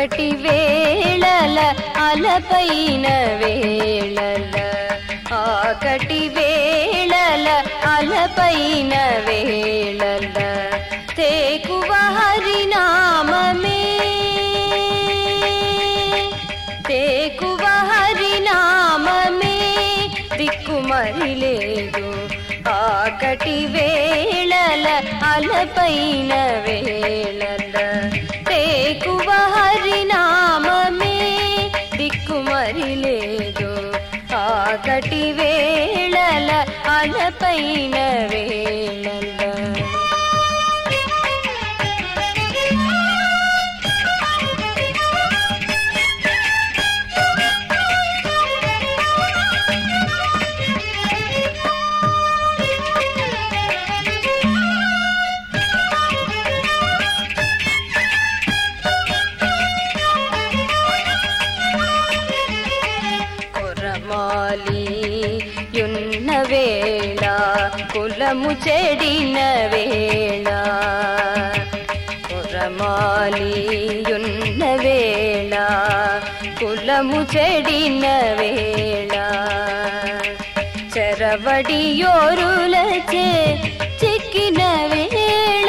ఆకటి వేళల అలపైన వేళల ఆకటి వేళల అలపైన వేళల తేకువ హరినామమే తేకువ హరినామమే దిక్కుమరి లేదు ఆకటి వేళల అలపైన వేళల తేకువ హరినామమే దిక్కుమరి లేదు ఆకటి వేళల అలపైన వేళల యున్న వేళ కులము చెడిన వేళ కురమాలియున్న వేళ కులము చెడిన వేళ చెరవడియోరులచే చిక్కిన వేళ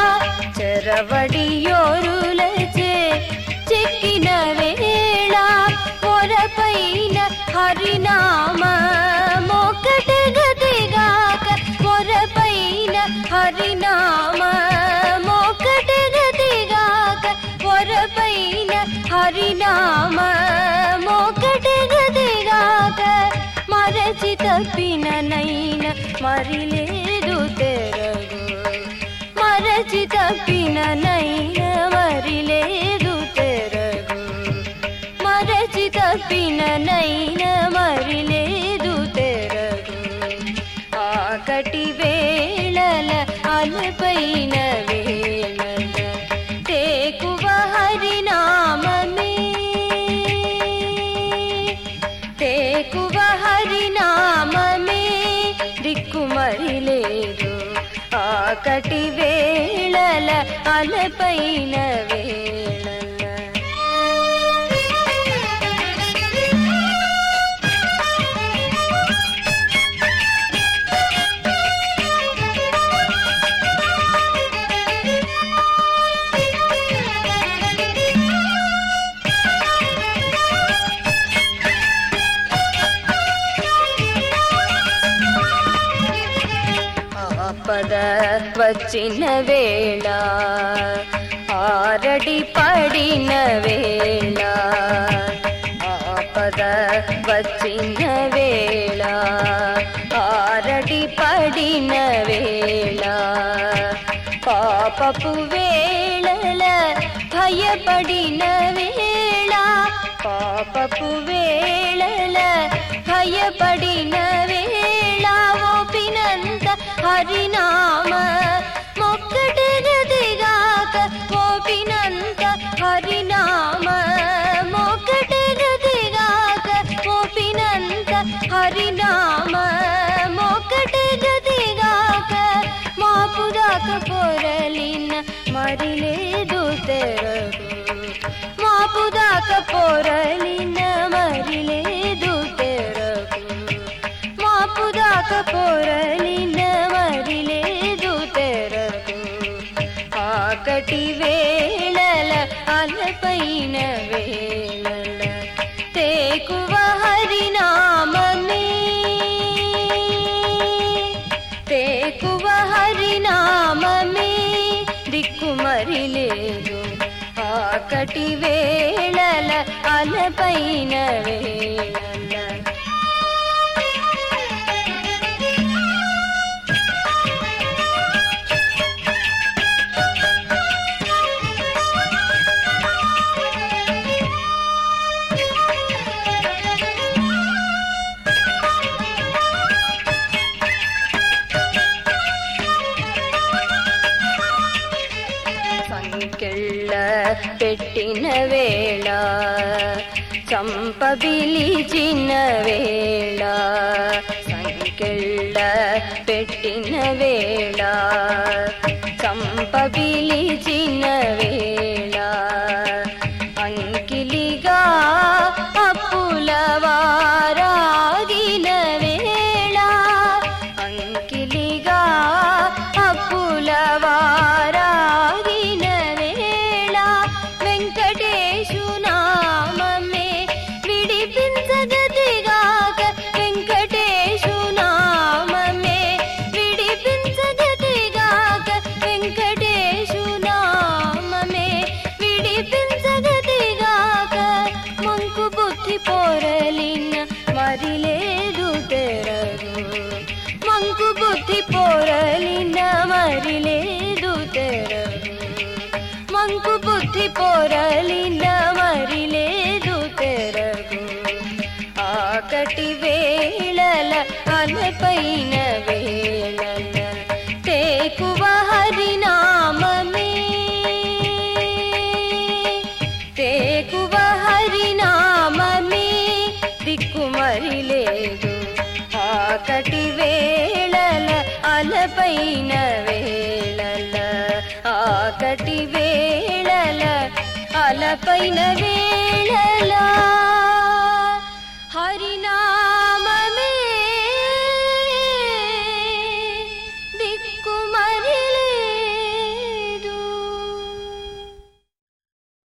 చెరవడియోరులచే చిక్కిన వేళ మొరపైన హరినామ మొక్కట గతిగాక మొరపైన హరినామ మొక్కట గతిగాక మొరపైన హరినామ మొక్కట గతిగాక మరచి తప్పిననైన మరిలేదు తెరగు మరచి తప్పిననైన మరిలేదు తెరగు మరచి తప్పిననైన మరిలేదు తెరగు ఆకటి వేళల అలపైన వేళల తేకువ హరినామమే తేకువ హరినామమే దిక్కుమరి లేదు ఆకటి వేళల అలపైన వేళల ఆపద వచ్చిన వేళ ఆరడి పడిన వేళ ఆపద వచ్చిన వేళ ఆరడి పడిన వేళ పాపపు వేళల భయపడిన వేళ పాపపు వేళల భయపడిన వేళ ఓపినంత హరినామ మొక్కట గతిగాక ఓపినంత హరినామ మొక్కట గతిగాక ఓపినంత హరినామ మొక్కట గతిగాక మాపుదాక పొరలిన మరిలేదు తెరగు మాపుదాక పొరలిన మరిలేదు తెరగు మాపుదాక పొరలిన మరిలేదు తెరగు ఆకటి వేళల అలపైన వేళల తేకువ హరినామమే తేకువ హరినామమే దిక్కుమరి లేదు ఆకటి వేళల అలపైన వేళల సంకెళ్ళ పెట్టిన వేళ చంప పిలిచిన వేళ సంకెళ్ళ పెట్టిన వేళ చంప పిలిచిన వేళ అప్పుల వారాగిన వేళ అంకిలిగా అప్పుల వారాగిన వేళ వెంకటేశు నామమే విడిపించగతిగాక వెంకటేశు నామమే విడిపించగతిగాక వెంకటేశు నామమే విడిపించగతిగాక మంకు బుద్ధి పోరలిన మరి లేదు తెరగు మంకు బుద్ధి పోరలిన మరి లేదు తెరగు మంకు బుద్ధి పోరలిన మరి లేదు తెరగు ఆకటి వేళల అలపైన వేళల తేకువ హరినామమే తేకువ హరినామమే దిక్కు మరి లేదు ఆకటి వేళల అలపైన వేళల ఆకటి వేళల అలపైన వేళ